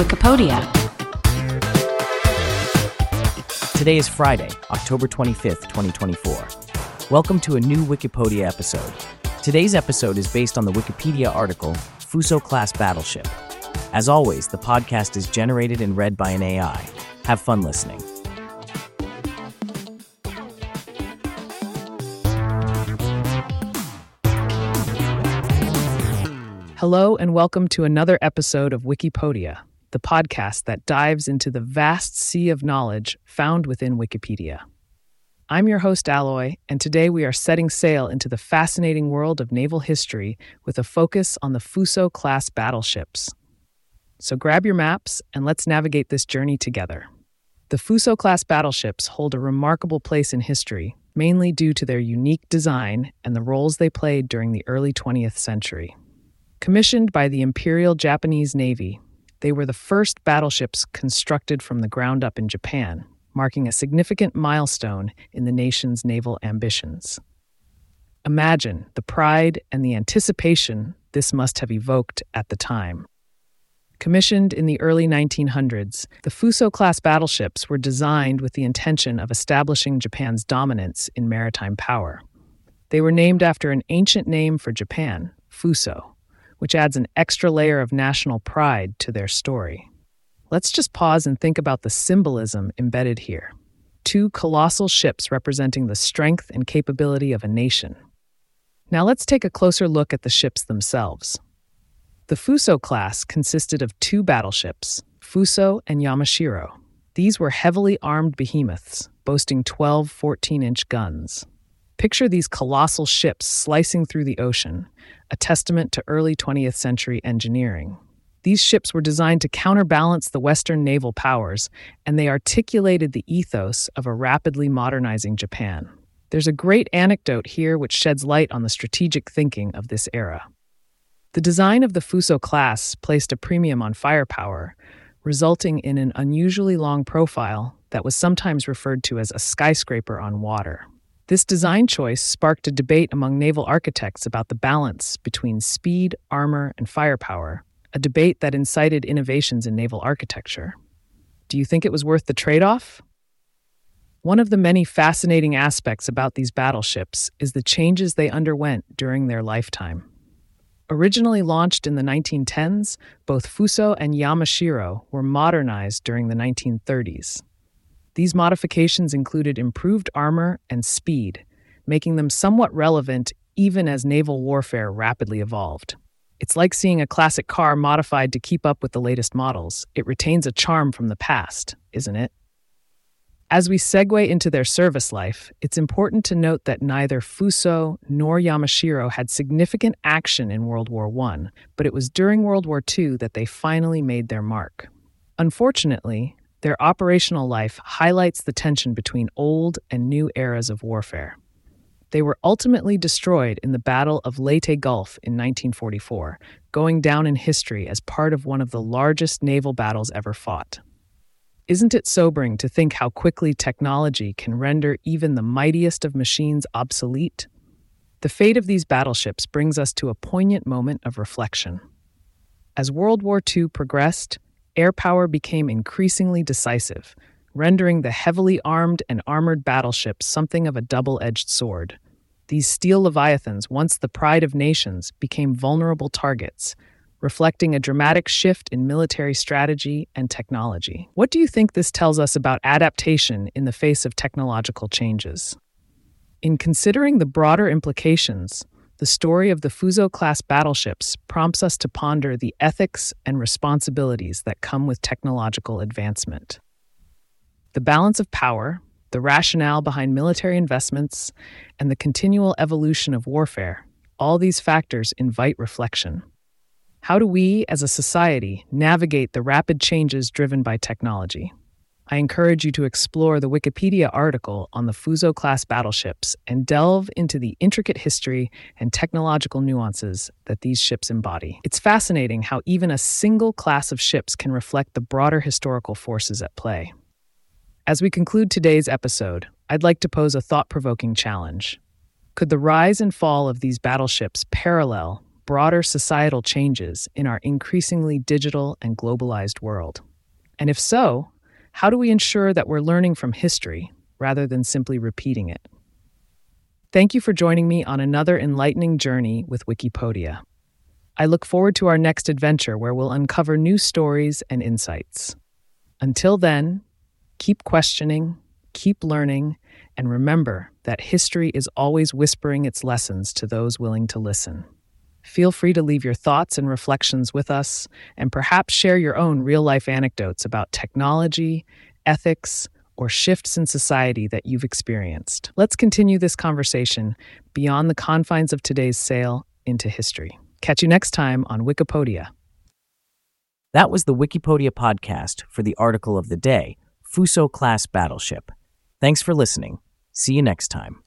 Wikipedia. Today is Friday, October 25th, 2024. Welcome to a new Wikipedia episode. Today's episode is based on the Wikipedia article, Fuso-class battleship. As always, the podcast is generated and read by an AI. Have fun listening. Hello and welcome to another episode of Wikipedia, the podcast that dives into the vast sea of knowledge found within Wikipedia. I'm your host, Alloy, and today we are setting sail into the fascinating world of naval history with a focus on the Fuso-class battleships. So grab your maps and let's navigate this journey together. The Fuso-class battleships hold a remarkable place in history, mainly due to their unique design and the roles they played during the early 20th century. Commissioned by the Imperial Japanese Navy, they were the first battleships constructed from the ground up in Japan, marking a significant milestone in the nation's naval ambitions. Imagine the pride and the anticipation this must have evoked at the time. Commissioned in the early 1900s, the Fuso-class battleships were designed with the intention of establishing Japan's dominance in maritime power. They were named after an ancient name for Japan, Fuso, which adds an extra layer of national pride to their story. Let's just pause and think about the symbolism embedded here. Two colossal ships representing the strength and capability of a nation. Now let's take a closer look at the ships themselves. The Fuso class consisted of two battleships, Fuso and Yamashiro. These were heavily armed behemoths, boasting 12 14-inch guns. Picture these colossal ships slicing through the ocean, a testament to early 20th century engineering. These ships were designed to counterbalance the Western naval powers, and they articulated the ethos of a rapidly modernizing Japan. There's a great anecdote here which sheds light on the strategic thinking of this era. The design of the Fuso class placed a premium on firepower, resulting in an unusually long profile that was sometimes referred to as a skyscraper on water. This design choice sparked a debate among naval architects about the balance between speed, armor, and firepower, a debate that incited innovations in naval architecture. Do you think it was worth the trade-off? One of the many fascinating aspects about these battleships is the changes they underwent during their lifetime. Originally launched in the 1910s, both Fuso and Yamashiro were modernized during the 1930s. These modifications included improved armor and speed, making them somewhat relevant even as naval warfare rapidly evolved. It's like seeing a classic car modified to keep up with the latest models. It retains a charm from the past, isn't it? As we segue into their service life, it's important to note that neither Fuso nor Yamashiro had significant action in World War I, but it was during World War II that they finally made their mark. Unfortunately, their operational life highlights the tension between old and new eras of warfare. They were ultimately destroyed in the Battle of Leyte Gulf in 1944, going down in history as part of one of the largest naval battles ever fought. Isn't it sobering to think how quickly technology can render even the mightiest of machines obsolete? The fate of these battleships brings us to a poignant moment of reflection. As World War II progressed, air power became increasingly decisive, rendering the heavily armed and armored battleships something of a double-edged sword. These steel leviathans, once the pride of nations, became vulnerable targets, reflecting a dramatic shift in military strategy and technology. What do you think this tells us about adaptation in the face of technological changes? In considering the broader implications, the story of the Fuso-class battleships prompts us to ponder the ethics and responsibilities that come with technological advancement. The balance of power, the rationale behind military investments, and the continual evolution of warfare, all these factors invite reflection. How do we, as a society, navigate the rapid changes driven by technology? I encourage you to explore the Wikipedia article on the Fuso-class battleships and delve into the intricate history and technological nuances that these ships embody. It's fascinating how even a single class of ships can reflect the broader historical forces at play. As we conclude today's episode, I'd like to pose a thought-provoking challenge. Could the rise and fall of these battleships parallel broader societal changes in our increasingly digital and globalized world? And if so, how do we ensure that we're learning from history rather than simply repeating it? Thank you for joining me on another enlightening journey with Wikipedia. I look forward to our next adventure where we'll uncover new stories and insights. Until then, keep questioning, keep learning, and remember that history is always whispering its lessons to those willing to listen. Feel free to leave your thoughts and reflections with us, and perhaps share your own real-life anecdotes about technology, ethics, or shifts in society that you've experienced. Let's continue this conversation beyond the confines of today's sail into history. Catch you next time on Wikipedia. That was the Wikipedia podcast for the article of the day, Fuso Class Battleship. Thanks for listening. See you next time.